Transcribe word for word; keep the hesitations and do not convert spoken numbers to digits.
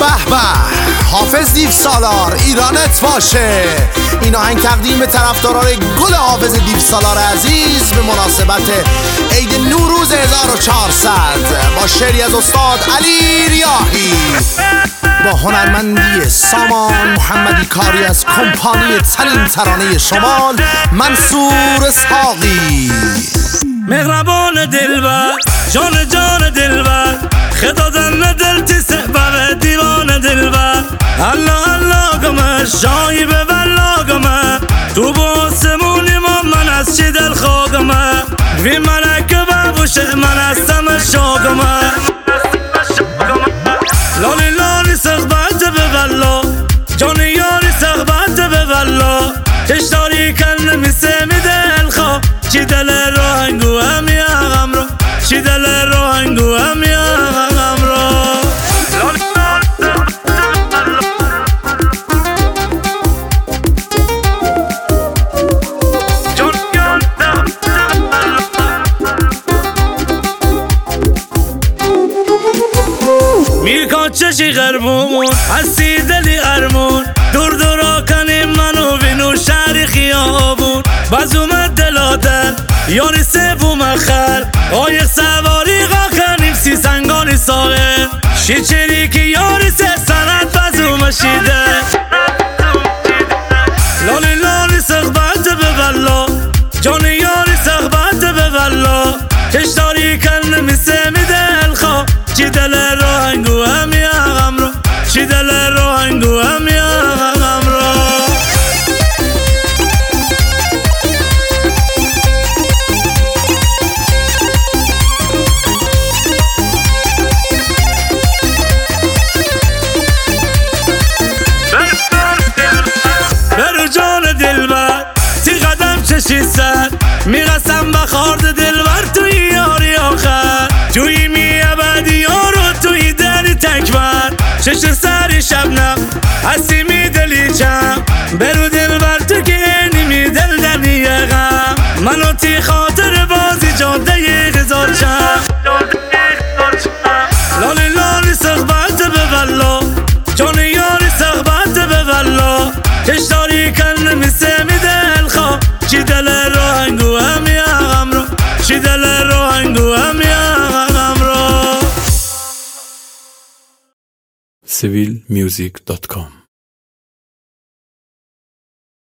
به به حافظ دیو سالار ایرانت باشه. این آهنگ تقدیم به طرفداران گل حافظ دیو سالار عزیز به مناسبت عید نوروز هزار و چهارصد با شعری از استاد علی ریاحی با هنرمندی سامان محمدی کاری از کمپانی تنین ترانه شمال منصور اسحاقی. مهربان دلبر جان جان دلبر خدا زن دل تی سبب دیوان دلبر الله الله گمه شایی به والله گمه تو باسمونی ما من از چی دل خوگمه وی منک بابوشه من هستم شاگمه لالی لالی سخبت به والله جانی یاری سخبت به والله تشتاری کن میسه می دل خواه چی دل روحنگو همی آغم رو چی دل روحنگو همی آغم رو میرکن چشی غربون هستی دلی ارمون دور دورا کنیم منو بینو شهری خیابون باز اومد دلاتن یاری سبو مخر آیق سواری غا کنیم سی سنگانی ساغن شیچری که یاری سه سند باز اومشیده لالی لالی سخبت به والله جانی یاری سخبت به والله تشتاری کن میسه می دل خواه چی دل روحنگو همی آغم رو چی دل روحنگو همی آغم رو برو جان دلبر تی قدم چشی سر میرسم بخارد دلبر توی یاری آخر توی می ابدی یارو توی دری تکبر چش سری شبنم هستی می دلی چم برو دلبر تو که اینی می دل دنی غم منو تی خاطر بازی جاده هزار چم لالی لالی سخبت به والله جانی یاری سخبت به والله تشتاری کن میسه می دل خواه چی دل روحنگو همی آغم رو چی دل روحنگو همی آغم رو سیویل میوزیک دات کام